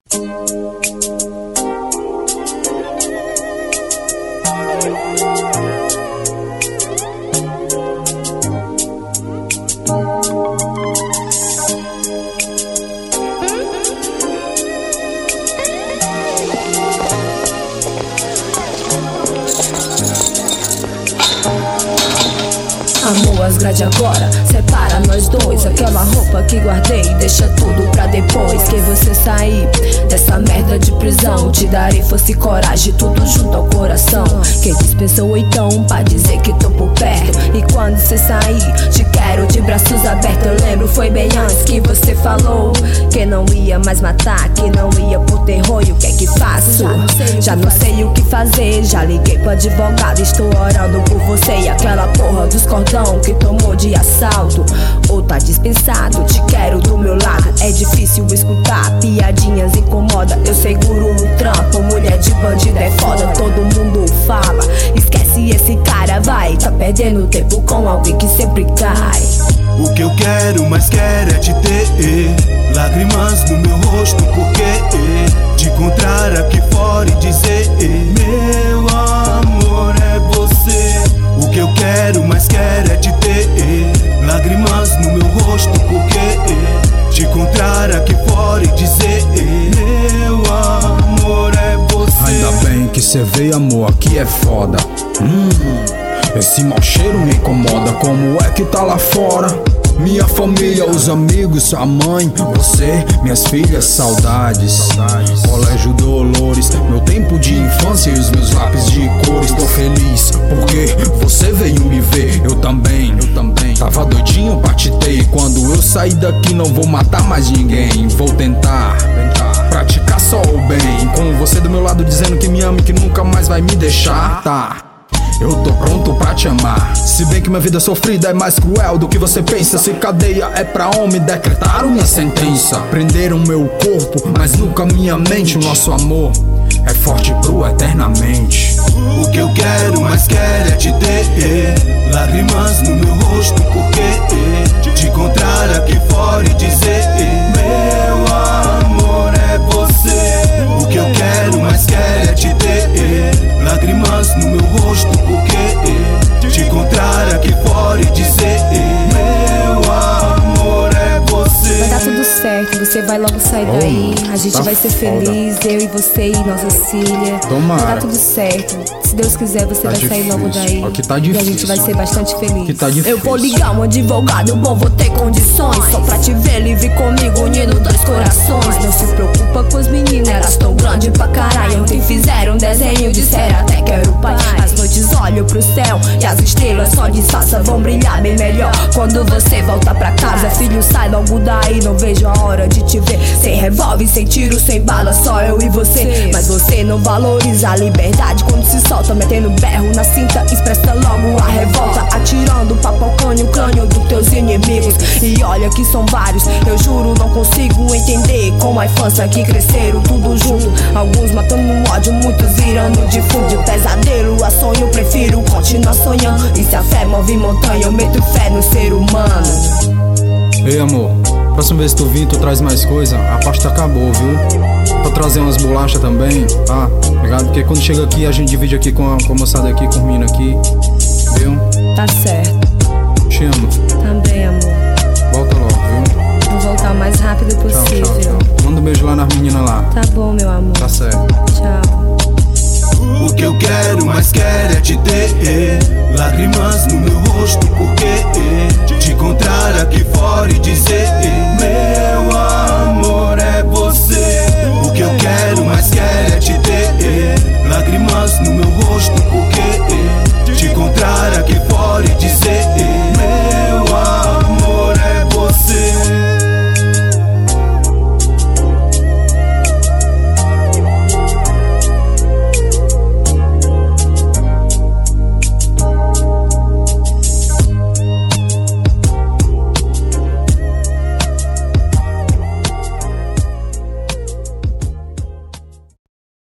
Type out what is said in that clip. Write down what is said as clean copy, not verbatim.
Amor, as grades agora, separa nós dois. Aquela roupa que guardei, deixa tudo pra depois que você sair dessa merda de prisão. Te darei força e coragem, tudo junto ao coração. Quem dispensou então pra dizer que tô por perto. E quando você sair, te quero de braços abertos. Eu lembro, foi bem antes que você falou que não ia mais matar, que não ia por terror. E o que é que faço? Já não sei o que fazer. Já liguei pro advogado, estou orando por você. E aquela porra dos cordão que tomou de assalto, ou tá dispensado, te quero do meu lado. É difícil escutar, piadinhas incomoda. Eu seguro o trampo, mulher de bandido é foda. Todo mundo fala, esquece esse cara, vai. Tá perdendo tempo com alguém que sempre cai. O que eu quero, mais quero é te ter. Lágrimas no meu rosto, porque te encontrar aqui fora e dizer: meu amor é você. O que eu quero, mais quero é te ter. Lágrimas no meu rosto, porque te encontrar aqui fora e dizer: meu amor é você. Ainda bem que cê veio, amor, aqui é foda. Esse mau cheiro me incomoda. Como é que tá lá fora? Minha família, os amigos, a mãe, você, minhas filhas, saudades. Colégio Dolores, meu tempo de infância e os meus lápis de cores. Tô feliz porque você veio me ver. Eu também, tava doidinho pra te ter. Quando eu sair daqui não vou matar mais ninguém. Vou tentar praticar só o bem, com você do meu lado dizendo que me ama e que nunca mais vai me deixar. Tá, eu tô pronto pra te amar. Se bem que minha vida sofrida é mais cruel do que você pensa. Se cadeia é pra homem, decretaram minha sentença. Prenderam meu corpo, mas nunca minha mente. O nosso amor é forte pro eternamente. O que eu quero, mais quero é te ter. Lágrimas no meu rosto, porque te encontrar aqui fora e dizer: meu amor é você. O que eu quero, mais quero é te ter. Lágrimas no meu rosto, porque te encontrar aqui fora e dizer: meu amor é você. Vai dar tudo certo, você vai logo sair daí. A gente tá vai ser foda. feliz, eu e você e nossa Cília. Tomara. Vai dar tudo certo. Se Deus quiser, você vai sair logo daí. Aqui tá e a difícil. gente vai ser bastante feliz. Aqui tá difícil. Eu vou ligar um advogado, bom, vou ter condições. Só pra te ver livre comigo, unindo dois corações. Não se preocupa com os meninos, elas tão grandes pra caralho. Ontem fizeram um desenho, disseram até que era o pai. As noites olho pro céu e as estrelas só disfarça, vão brilhar bem melhor quando você voltar pra casa. Filho, sai logo daí, não vejo a hora de te ver. Sem revólver, sem tiro, sem bala, só eu e você. Mas você não valoriza a liberdade quando se solta, metendo berro na cinta, expressa logo a revolta, atirando, papocando o crânio dos teus inimigos. E olha que são vários, eu juro não consigo entender como a infância que cresceram tudo junto. Alguns matando no ódio, muitos virando de fundo. De pesadelo a sonho, prefiro continuar sonhando. E se a fé move montanha, eu meto fé no ser humano. Ei, amor, próxima vez que tu vir, tu traz mais coisa. A pasta acabou, viu? Pra trazer umas bolachas também, tá? Ligado? Porque quando chega aqui, a gente divide aqui com a moçada aqui, com o menino aqui. Viu? Tá certo. Te amo. Também, amor. Volta logo, viu? Vou voltar o mais rápido Tchau, possível. tchau, tchau. Manda um beijo lá nas meninas lá. Tá bom, meu amor. Tá certo. Tchau. O que eu quero, mais quero é te ter. Lágrimas no meu